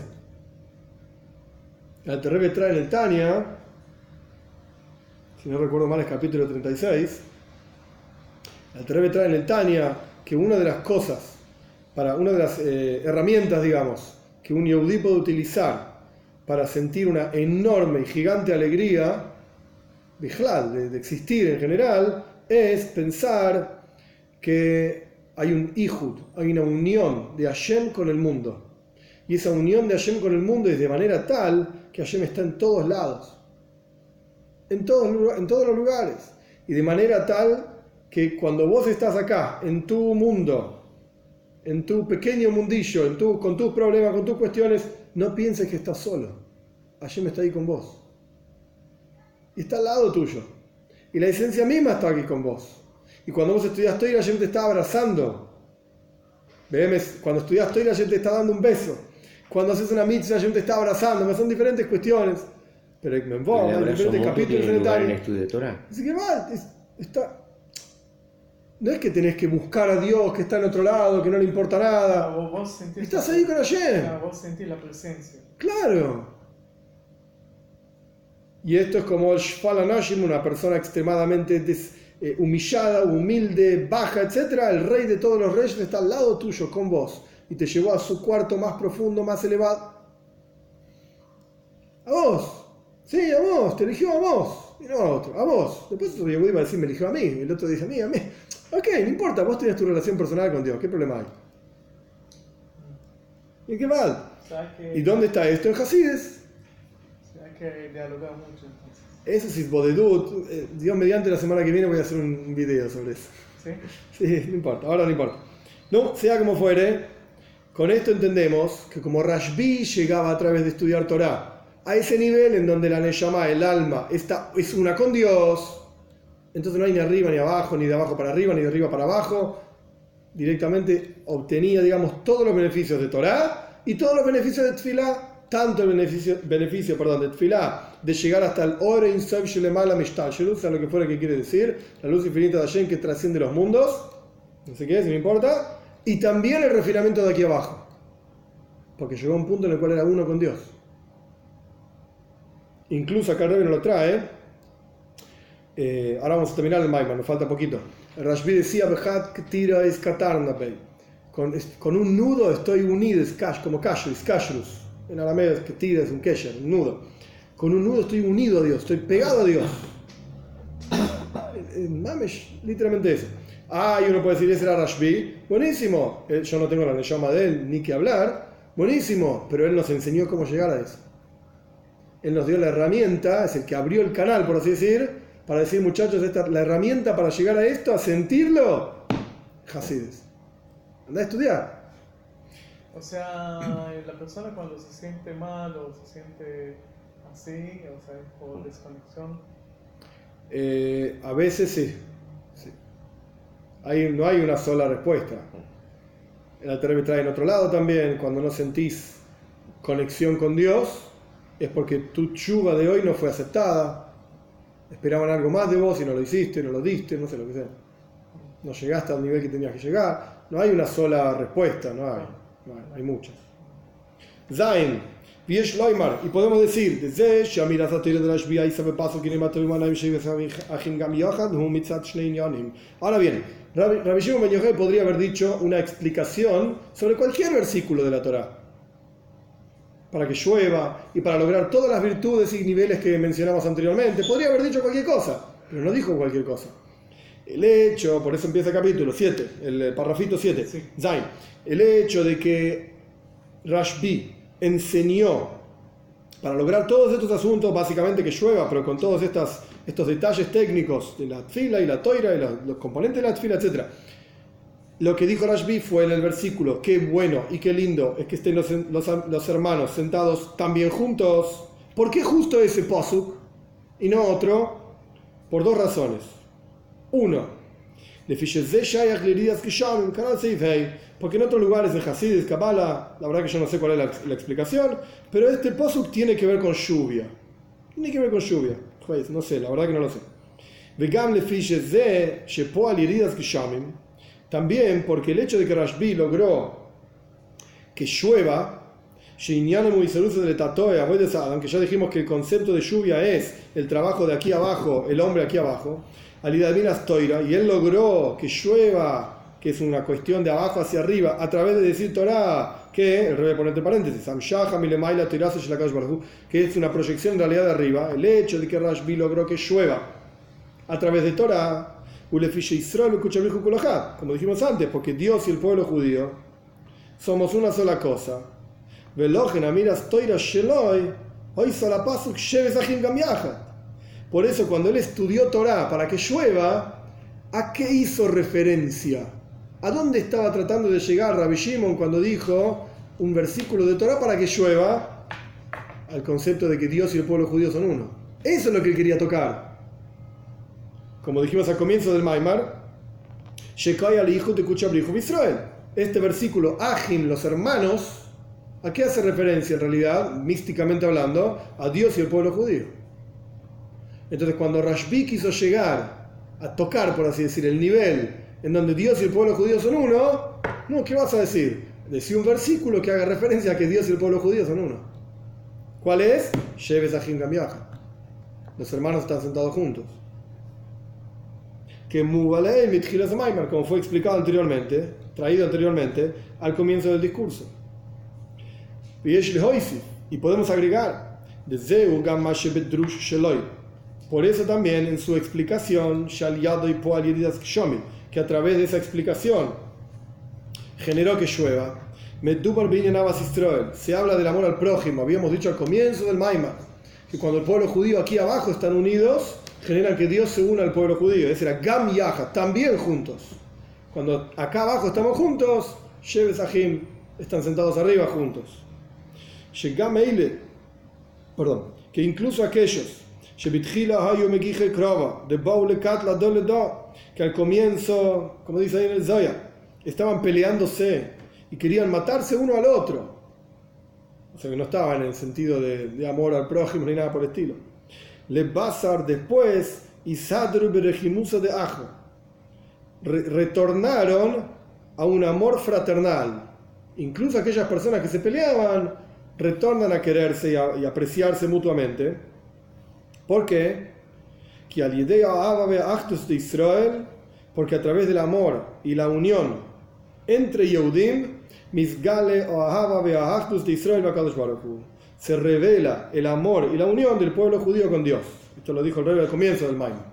El Rebbe trae en el Tanya, si no recuerdo mal es capítulo 36, el Rebbe trae en el Tanya que una de las cosas, una de las herramientas, digamos, que un yehudí puede utilizar para sentir una enorme y gigante alegría, de existir en general, es pensar que hay un ihud, hay una unión de Hashem con el mundo. Y esa unión de Hashem con el mundo es de manera tal que Hashem está en todos lados, en todos los lugares. Y de manera tal que cuando vos estás acá, en tu mundo, en tu pequeño mundillo, con tus problemas, con tus cuestiones, no pienses que estás solo. Hashem está ahí con vos. Y está al lado tuyo. Y la esencia misma está aquí con vos. Y cuando vos estudias Torah, Hashem te está abrazando. Cuando estudias Torah, Hashem te está dando un beso. Cuando haces una mitzvah, Hashem te está abrazando. Son diferentes cuestiones. Pero en diferentes capítulos en el Torah. Así que no es que tenés que buscar a Dios que está en otro lado, que no le importa nada. Estás ahí con Hashem. Vos sentís la presencia. Claro. Y esto es como el Shfal Anashim, una persona extremadamente humillada, humilde, baja, etc. El rey de todos los reyes está al lado tuyo, con vos. Y te llevó a su cuarto más profundo, más elevado. A vos. Sí, a vos. Te eligió a vos. Y no a otro. A vos. Después otro iba a decir, me eligió a mí. El otro dice, a mí. Ok, no importa. Vos tenés tu relación personal con Dios. ¿Qué problema hay? ¿Y qué mal? ¿Y dónde está esto? En Hasidis. Hay que dialogar mucho entonces. Eso sí es Bodedut. Dios mediante, la semana que viene voy a hacer un video sobre eso. ¿Sí? Sí, no importa, ahora no importa. No, sea como fuere, con esto entendemos que como Rashbi llegaba a través de estudiar Torah a ese nivel en donde la Neshama, el alma, es una con Dios, entonces no hay ni arriba ni abajo, ni de abajo para arriba, ni de arriba para abajo. Directamente obtenía, digamos, todos los beneficios de Torah y todos los beneficios de Tfilá. Tanto el beneficio de Tfilá, de llegar hasta el Ore Insof Shelemala Mishtal Sheluz, a lo que fuera que quiere decir, la luz infinita de Hashem que trasciende los mundos, no sé qué, si me importa, y también el refinamiento de aquí abajo, porque llegó a un punto en el cual era uno con Dios. Incluso acá el Rebbe no lo trae, ahora vamos a terminar el Maimon, nos falta poquito. El Rashbi decía, con un nudo estoy unido, como kashrus. En arameo es que tira, es un kesher, un nudo. Con un nudo estoy unido a Dios, estoy pegado a Dios. Mamesh, literalmente eso. Y uno puede decir, ese era Rashbi. Buenísimo. Yo no tengo la neshama de él, ni que hablar. Buenísimo. Pero él nos enseñó cómo llegar a eso. Él nos dio la herramienta, es el que abrió el canal, por así decir, para decir, muchachos, la herramienta para llegar a esto, a sentirlo, Hasidis. Andá a estudiar. O sea, la persona cuando se siente mal o se siente así, o sea, por desconexión. A veces sí. No hay una sola respuesta. El Alter Rebbe trae en otro lado también, cuando no sentís conexión con Dios, es porque tu tshuva de hoy no fue aceptada. Esperaban algo más de vos y no lo hiciste, no lo diste, no sé lo que sea. No llegaste al nivel que tenías que llegar. No hay una sola respuesta, no hay muchas. Zain, Viesh Loimar, y podemos decir, desde Shamiras Atire de la Shbia y sabe paso que ahora bien, Rabbi Shimon ben Yochai podría haber dicho una explicación sobre cualquier versículo de la Torah. para que llueva y para lograr todas las virtudes y niveles que mencionamos anteriormente. Podría haber dicho cualquier cosa, pero no dijo cualquier cosa. El hecho, por eso empieza el capítulo 7, el parrafito 7, Sí. Zain, el hecho de que Rashbi enseñó para lograr todos estos asuntos, básicamente que llueva, pero con todos estos detalles técnicos de la tfila y la toira y los componentes de la tfila, etc. Lo que dijo Rashbi fue en el versículo: qué bueno y qué lindo es que estén los hermanos sentados también juntos. ¿Por qué justo ese pasuk y no otro? Por dos razones. Uno, porque en otros lugares de Hasidis, Kabbalah, la verdad que yo no sé cuál es la explicación, pero este pasuk tiene que ver con lluvia. Tiene que ver con lluvia. No sé, la verdad que no lo sé. También porque el hecho de que Rashbi logró que llueva, aunque ya dijimos que el concepto de lluvia es el trabajo de aquí abajo, el hombre aquí abajo, y él logró que llueva, que es una cuestión de abajo hacia arriba, a través de decir Torah, que, el rey pone entre paréntesis, que es una proyección en realidad de arriba. El hecho de que Rashbi logró que llueva a través de Torah, como dijimos antes, porque Dios y el pueblo judío somos una sola cosa. Por eso cuando él estudió Torah para que llueva, ¿a qué hizo referencia? ¿A dónde estaba tratando de llegar Rabbi Shimon cuando dijo un versículo de Torah para que llueva? Al concepto de que Dios y el pueblo judío son uno. Eso es lo que él quería tocar. Como dijimos al comienzo del Maimar, este versículo, Ajim, los hermanos, ¿a qué hace referencia en realidad, místicamente hablando? A Dios y el pueblo judío. Entonces cuando Rashbi quiso llegar a tocar, por así decir, el nivel en donde Dios y el pueblo judío son uno, no, ¿qué vas a decir? Decir un versículo que haga referencia a que Dios y el pueblo judío son uno. ¿Cuál es? Sheves Ajim Gam Yachad. Los hermanos están sentados juntos. Que Mubalei Mitchilas Maimar, como fue explicado anteriormente, traído anteriormente, al comienzo del discurso. Y podemos agregar, por eso también en su explicación, que a través de esa explicación generó que llueva, se habla del amor al prójimo. Habíamos dicho al comienzo del Maimar que cuando el pueblo judío aquí abajo están unidos, generan que Dios se una al pueblo judío. Ese era Gam Yachad, también juntos. Cuando acá abajo estamos juntos, Sheves Ajim están sentados arriba juntos. Que incluso aquellos que al comienzo, como dice ahí en el Zohar, estaban peleándose y querían matarse uno al otro. O sea que no estaban en el sentido de amor al prójimo ni nada por el estilo. Le Basar después y Sadru Berejimusa de Ajo retornaron a un amor fraternal. Incluso aquellas personas que se peleaban retornan a quererse y apreciarse mutuamente. ¿Por qué? Porque a través del amor y la unión entre Yehudim, se revela el amor y la unión del pueblo judío con Dios. Esto lo dijo el rey al comienzo del Maimon.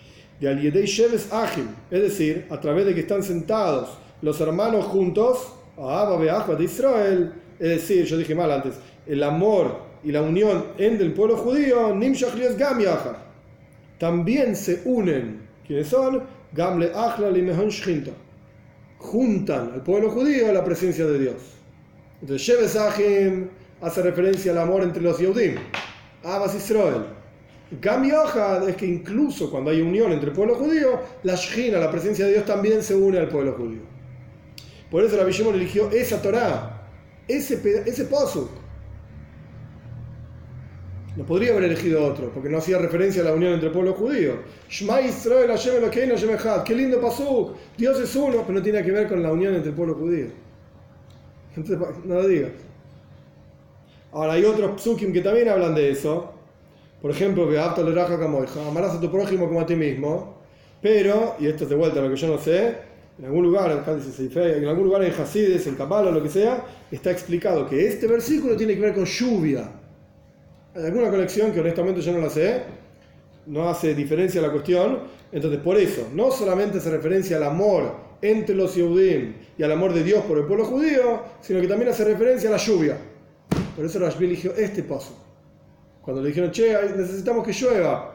Es decir, a través de que están sentados los hermanos juntos, de Israel, es decir, yo dije mal antes, el amor y la unión entre el pueblo judío, también se unen. ¿Quiénes son? Juntan al pueblo judío a la presencia de Dios. Entonces, Sheves Achim hace referencia al amor entre los Yehudim, Abbas Israel. Gam Yachad es que incluso cuando hay unión entre el pueblo judío, la Shechina, la presencia de Dios, también se une al pueblo judío. Por eso Rabbi Shimon eligió esa Torah, ese pasuk. No podría haber elegido otro, porque no hacía referencia a la unión entre el pueblo judío. Shema Israel, Hashem Elokeinu, Hashem Echad. Qué lindo pasuk. Dios es uno, pero no tiene que ver con la unión entre el pueblo judío. Entonces, no lo digas. Ahora, hay otros psukim que también hablan de eso. Por ejemplo, Ve'avta l'reacha kamoja, amarás a tu prójimo como a ti mismo. Pero, y esto es de vuelta a lo que yo no sé, en algún lugar, acá dice Seifei, en algún lugar en Hasides, en Kabbalah, lo que sea, está explicado que este versículo tiene que ver con lluvia. Hay alguna conexión que honestamente yo no la sé, no hace diferencia a la cuestión. Entonces, por eso, no solamente hace referencia al amor entre los Yehudim y al amor de Dios por el pueblo judío, sino que también hace referencia a la lluvia. Por eso Rashbi eligió este paso. Cuando le dijeron, che, necesitamos que llueva,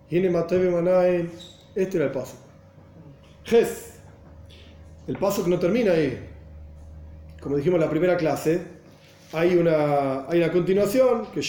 este era el paso. Ges, el paso que no termina ahí. Como dijimos en la primera clase, hay una continuación que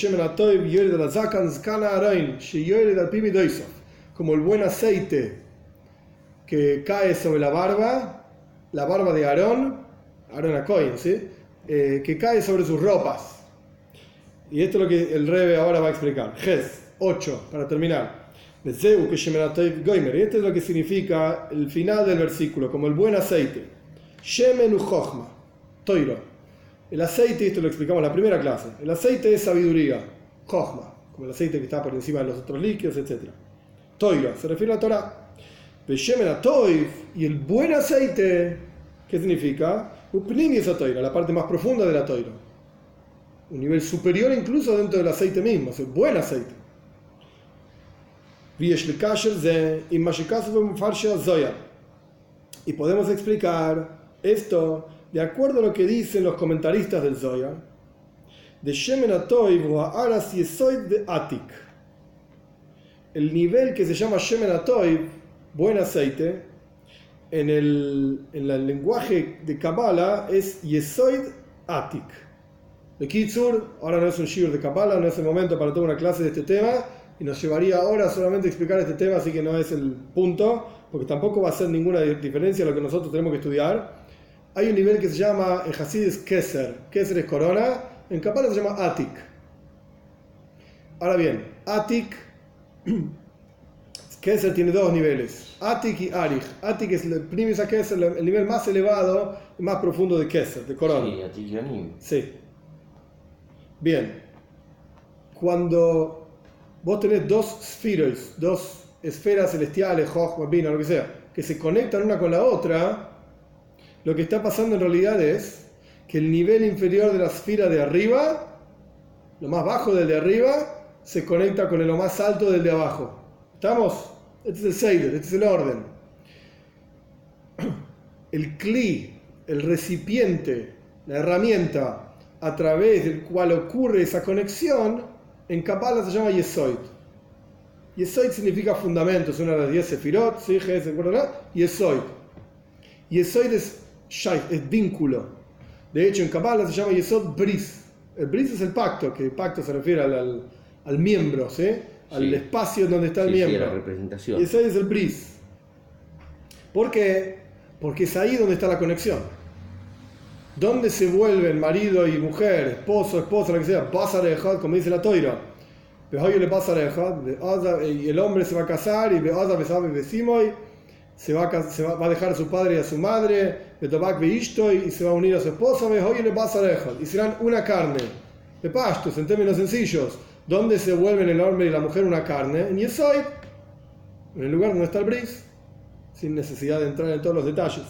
como el buen aceite que cae sobre la barba de Aarón Acohen, ¿sí? Que cae sobre sus ropas. Y esto es lo que el Rebbe ahora va a explicar. Ges 8, para terminar. Y esto es lo que significa el final del versículo, como el buen aceite. Shemen u chochma, toiro. El aceite, esto lo explicamos en la primera clase, el aceite es sabiduría, chochma, como el aceite que está por encima de los otros líquidos, etc. Toiro, se refiere a la Torah. Shemen a toiv, y el buen aceite, ¿qué significa? Upnimi esa toira, la parte más profunda de la toira. Un nivel superior incluso dentro del aceite mismo, es el buen aceite. Y podemos explicar esto de acuerdo a lo que dicen los comentaristas del Zohar, de Shemen HaToiv o Aras Yesoid de Atik. El nivel que se llama Shemen HaToiv, buen aceite, en el lenguaje de Kabbalah es Yesoid Atik. De Kitzur, ahora no es un shiur de Kabbalah, no es el momento para tomar una clase de este tema, y nos llevaría horas solamente explicar este tema, así que no es el punto, porque tampoco va a ser ninguna diferencia lo que nosotros tenemos que estudiar. Hay un nivel que se llama en Hasidus Keser. Keser es corona, en Kabbalah se llama Atik. Ahora bien, Atik, Keser tiene dos niveles, Atik y Arich. Atik es el primis a Keser, el nivel más elevado y más profundo de Keser, de corona. Sí, Atik Yonim. Sí. Bien, cuando vos tenés dos sfiros, dos esferas celestiales, Jochma, Bina, lo que sea, que se conectan una con la otra, lo que está pasando en realidad es que el nivel inferior de la esfera de arriba, lo más bajo del de arriba, se conecta con lo más alto del de abajo. ¿Estamos? Este es el Seider, este es el orden. El Kli, el recipiente, la herramienta a través del cual ocurre esa conexión, en Kabbalah se llama Yesoid. Yesoid significa fundamento, es una de las 10 sefirot, ¿sí? Yesoid. Yesoid es vínculo. De hecho, en Kabbalah se llama Yesod Bris. El Bris es el pacto, que el pacto se refiere al miembro, ¿sí? Al espacio donde está el miembro. Sí, la representación. Yesoid es el Bris. ¿Por qué? Porque es ahí donde está la conexión. ¿Dónde se vuelven marido y mujer, esposo, esposa, lo que sea? Basarejad, como dice la Toira. Y el hombre se va a casar y se va a dejar a su padre y a su madre, y se va a unir a su esposa, y serán una carne. De pastos, en términos sencillos, ¿dónde se vuelven el hombre y la mujer una carne? En Yesoid, en el lugar donde está el bris, sin necesidad de entrar en todos los detalles.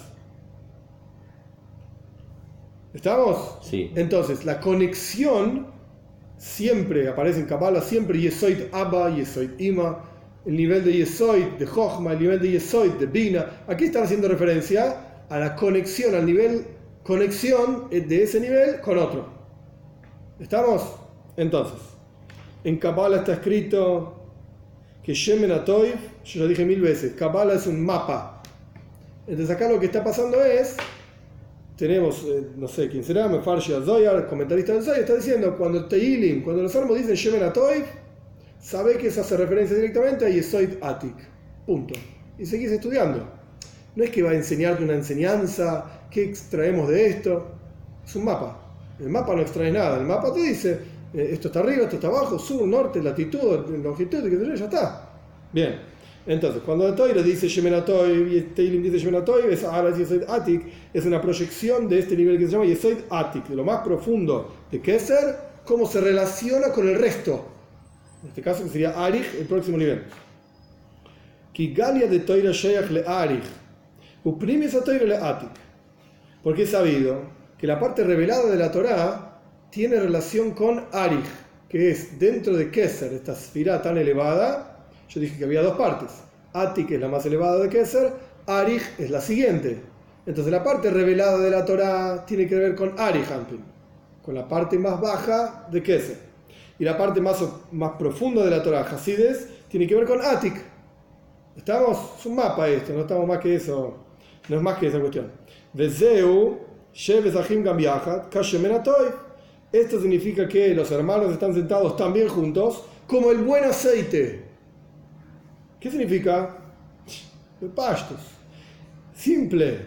¿Estamos? Sí. Entonces, la conexión siempre aparece en Kabbalah, siempre Yesoid Abba, Yesoid Ima, el nivel de Yesoid de Jochma, el nivel de Yesoid de Bina. Aquí están haciendo referencia a la conexión, al nivel conexión de ese nivel con otro. ¿Estamos? Entonces, en Kabbalah está escrito que Shemen HaToiv, yo ya dije 1000 veces, Kabbalah es un mapa. Entonces acá lo que está pasando es, tenemos, no sé quién será, Mefarshi Zoyar, comentarista del Zoyar, está diciendo, cuando Teilim, cuando los salmos dicen Shemen HaToiv, sabe que eso hace referencia directamente a Yesoid Atik. Punto. Y seguís estudiando. No es que va a enseñarte una enseñanza, ¿qué extraemos de esto? Es un mapa. El mapa no extrae nada. El mapa te dice, esto está arriba, esto está abajo, sur, norte, latitud, longitud, ya está. Bien. Entonces, cuando la Torah dice Shemen HaToiv y Teilim dice Shemen HaToiv, es Aras Yesoid Atik, es una proyección de este nivel que se llama Yesoid Atik, de lo más profundo de Keser, cómo se relaciona con el resto. En este caso que sería Arich, el próximo nivel. Kigalia de Toira Sheach le Arich. Uprimis a Toiro le Atik. Porque es sabido que la parte revelada de la Torá tiene relación con Arij, que es dentro de Keser, esta sfirá tan elevada. Yo dije que había dos partes. Atik es la más elevada de Keser, Arij es la siguiente. Entonces la parte revelada de la Torá tiene que ver con Arij Ampin, con la parte más baja de Keser. Y la parte más profunda de la Torá, Hasides, tiene que ver con Atik. Estamos, es un mapa esto, no estamos más que eso, no es más que esa cuestión. Vezeu, Sheves Achim Gam Yachad, Kashemen Atoy. Esto significa que los hermanos están sentados también juntos, como el buen aceite. ¿Qué significa? Pashtos. Simple.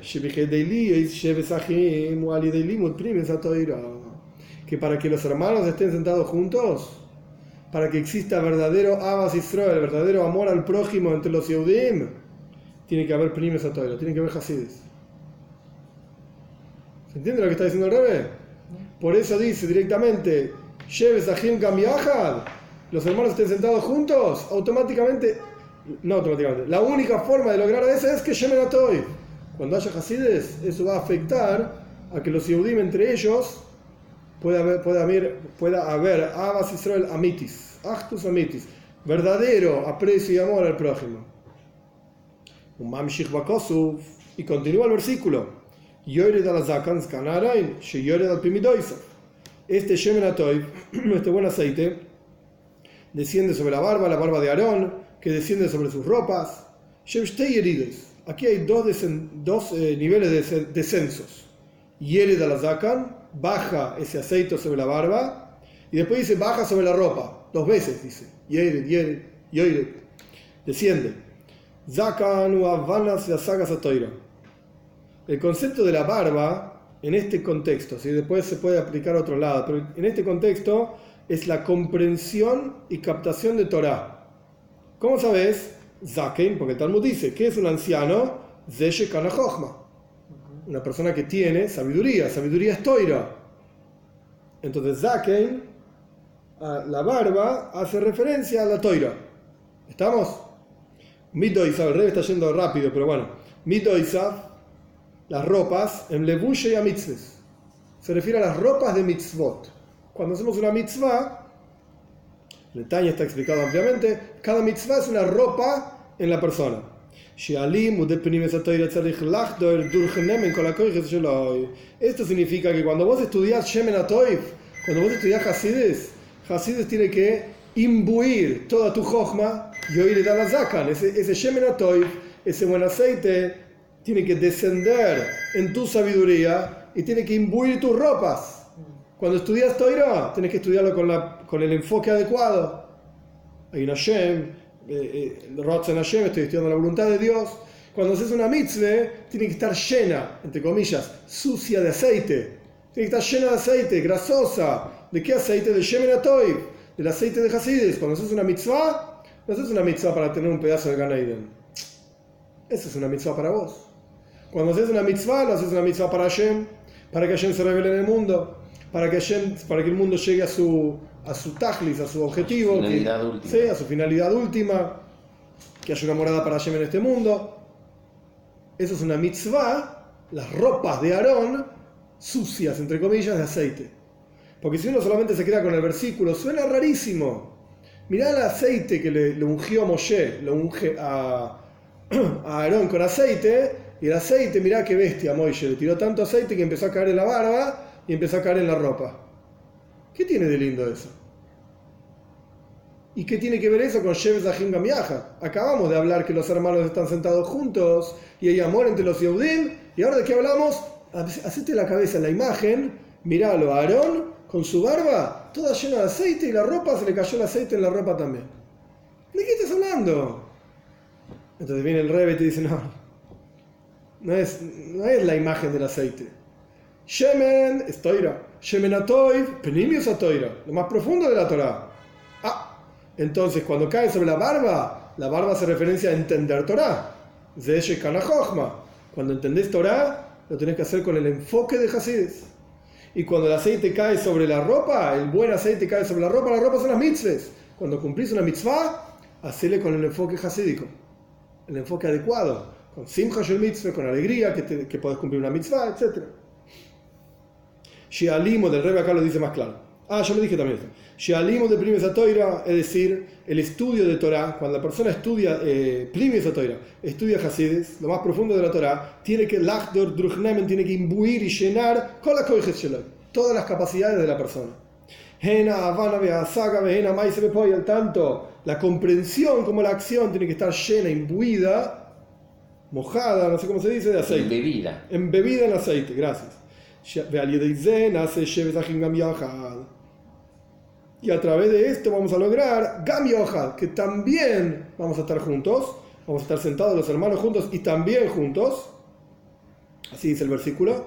Que para que los hermanos estén sentados juntos, para que exista verdadero Abbas Israel, verdadero amor al prójimo entre los Yehudim, tiene que haber primes a Torah, tiene que haber Hasides. ¿Se entiende lo que está diciendo el Rebbe? Por eso dice directamente, Sheves Achim Gam Yachad, los hermanos estén sentados juntos, automáticamente, la única forma de lograr eso es que Shemen Atoy. Cuando haya Hasides, eso va a afectar a que los Yehudim entre ellos pueda haber Abbas Israel Amitis, Actus Amitis, verdadero aprecio y amor al prójimo. Y continúa el versículo. Este Shemen Atoy, este buen aceite, desciende sobre la barba de Aarón, que desciende sobre sus ropas. Aquí hay dos niveles de descensos. Yered al Zakan, baja ese aceite sobre la barba, y después dice baja sobre la ropa, dos veces dice, Yered, desciende. Zakan u avanas de sagas atoira. El concepto de la barba, en este contexto, ¿sí? Después se puede aplicar a otro lado, pero en este contexto es la comprensión y captación de Torah. ¿Cómo sabes? Zaken, porque el Talmud dice, ¿qué es un anciano? Zeshe kana chochma. Una persona que tiene sabiduría es Toira. Entonces Zaken, la barba, hace referencia a la Toira. ¿Estamos? Midoisa, el rey está yendo rápido, pero bueno. Midoisa, las ropas, en lebushe y a mitzvahs. Se refiere a las ropas de mitzvot. Cuando hacemos una mitzvah, en el Tanya está explicado ampliamente, cada mitzvah es una ropa en la persona. Esto significa que cuando vos estudiás Shemen Atoy, cuando vos estudiás Hasides tiene que imbuir toda tu jochma y hoy le da la zakan. Ese Shemen Atoy, ese buen aceite, tiene que descender en tu sabiduría y tiene que imbuir tus ropas. Cuando estudias Torah, tienes que estudiarlo con el enfoque adecuado. Hay un Hashem, Ratzon Hashem, estoy estudiando la voluntad de Dios. Cuando haces una mitzvah, tiene que estar llena, entre comillas, sucia de aceite. Tiene que estar llena de aceite, grasosa. ¿De qué aceite? De Shemen Atoy, del aceite de Hasides. Cuando haces una mitzvah, no haces una mitzvah para tener un pedazo de Gan Eden. Esa es una mitzvah para vos. Cuando haces una mitzvah, lo haces una mitzvah para Hashem, para que Hashem se revele en el mundo, para que el mundo llegue a su tajlis, a su objetivo, a su finalidad última, que haya una morada para Hashem en este mundo. Eso es una mitzvah, las ropas de Aarón, sucias, entre comillas, de aceite. Porque si uno solamente se queda con el versículo, suena rarísimo. Mirá el aceite que le ungió Moshe, lo unge a Aarón con aceite, y el aceite, mirá qué bestia Moshe, le tiró tanto aceite que empezó a caer en la barba y empezó a caer en la ropa. ¿Qué tiene de lindo eso? ¿Y qué tiene que ver eso con Sheves Achim Gam Yachad? Acabamos de hablar que los hermanos están sentados juntos y hay amor entre los Yehudim, y ahora de qué hablamos, hacete la cabeza en la imagen, miralo a Aarón con su barba toda llena de aceite y la ropa, se le cayó el aceite en la ropa también. ¿De qué estás hablando? Entonces viene el Rebbe y te dice, no es la imagen del aceite. Shemen es Toira. Shemen Atoy, Penimius Atoira, lo más profundo de la Torah. Entonces cuando cae sobre la barba hace referencia a entender Torah. Zeshe kana chochma. Cuando entendés Torah, lo tenés que hacer con el enfoque de Hasides. Y cuando el aceite cae sobre la ropa, el buen aceite cae sobre la ropa son las mitzvahs. Cuando cumplís una mitzvah, hacele con el enfoque hasídico, el enfoque adecuado. con simcha shel mitzvah, con alegría, que podés cumplir una mitzvah, etc. Shealimo del Rebbe acá lo dice más claro. Yo lo dije también esto. Shealimo de Primes Toira, es decir, el estudio de Torah, cuando la persona estudia Primes Toira, estudia Hasides, lo más profundo de la Torah, tiene que lachdor druchnemen, tiene que imbuir y llenar con la koiches sheloi, todas las capacidades de la persona. Hena, Havana, Beasaga, Behena, Maise, Bepoyal, tanto la comprensión como la acción tiene que estar llena, imbuida, mojada, no sé cómo se dice, de aceite. Embebida. Embebida en aceite, gracias. Y a través de esto vamos a lograr Gam Yohad, que también vamos a estar juntos, vamos a estar sentados los hermanos juntos y también juntos. Así dice el versículo.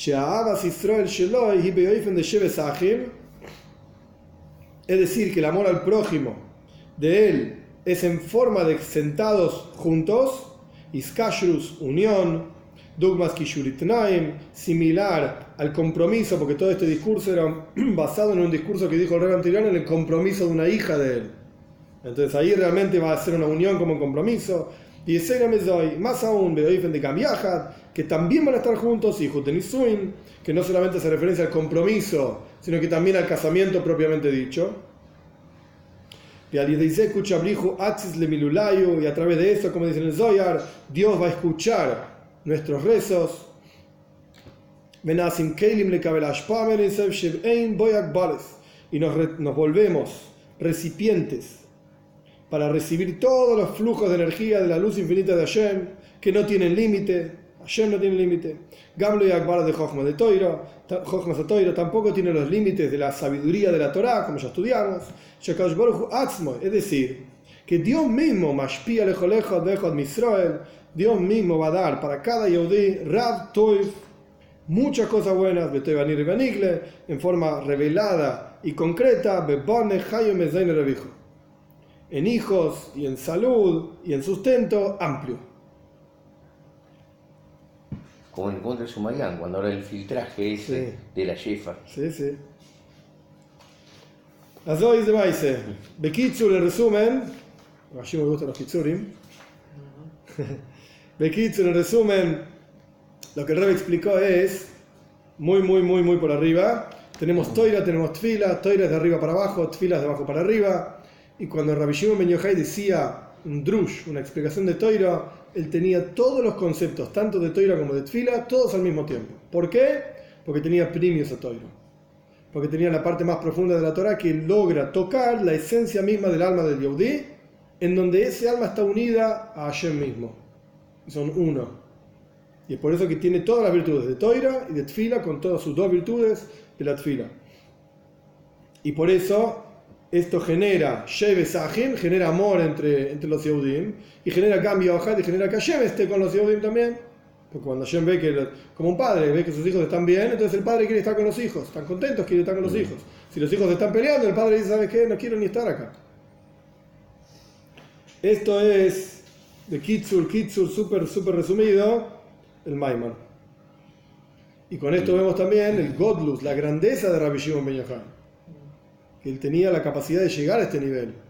Es decir, que el amor al prójimo de él es en forma de sentados juntos, Iskashrus, unión, Dogmas Kishuritnaim, similar al compromiso, porque todo este discurso era basado en un discurso que dijo el Rebbe anterior, en el compromiso de una hija de él. Entonces ahí realmente va a ser una unión como un compromiso. Y más aún, de Gamiahad, que también van a estar juntos, y Jutenisuin, que no solamente hace referencia al compromiso, sino que también al casamiento propiamente dicho. Y a través de eso, como dice en el Zohar, Dios va a escuchar nuestros rezos. Y nos volvemos recipientes para recibir todos los flujos de energía de la luz infinita de Hashem, que no tienen límite. Hashem no tiene límite. Gamlo y Akbar de Jochma de Toira, tampoco tiene los límites de la sabiduría de la Torah, como ya estudiamos. Es decir, que Dios mismo, Dios mismo va a dar para cada Yehudí, Rav Toiv, muchas cosas buenas, en forma revelada y concreta, en hijos y en salud y en sustento amplio. Como en el encuentro de Sumayán, cuando ahora el filtraje ese de la Shefa. Sí, sí. Azoy de Maise. Bekitsur, en resumen, allí me gustan los Kitsurim. Bekitsur, en resumen, lo que el Rebbe explicó es muy por arriba. Tenemos Toira, tenemos Tfila. Toira es de arriba para abajo, Tfila es de abajo para arriba. Y cuando Rabbi Shimon ben Yochai decía un drush, una explicación de Toira, él tenía todos los conceptos, tanto de Toira como de Tfila, todos al mismo tiempo. ¿Por qué? Porque tenía primios a Toira. Porque tenía la parte más profunda de la Torah que logra tocar la esencia misma del alma del Yehudí, en donde ese alma está unida a Hashem mismo. Son uno. Y es por eso que tiene todas las virtudes de Toira y de Tfila, con todas sus dos virtudes de la Tfila. Y por eso esto genera Sheves Ahim, genera amor entre los Yehudim, y genera cambio a y genera que Hashem esté con los Yehudim también. Porque cuando Hashem ve que, como un padre, ve que sus hijos están bien, entonces el padre quiere estar con los hijos, están contentos, quiere estar con los hijos. Si los hijos están peleando, el padre dice, ¿sabes qué? No quiero ni estar acá. Esto es de Kitsur, súper resumido, el Maimon. Y con esto vemos también el Godlus, la grandeza de Rabbi Shimon ben Yochai, que él tenía la capacidad de llegar a este nivel.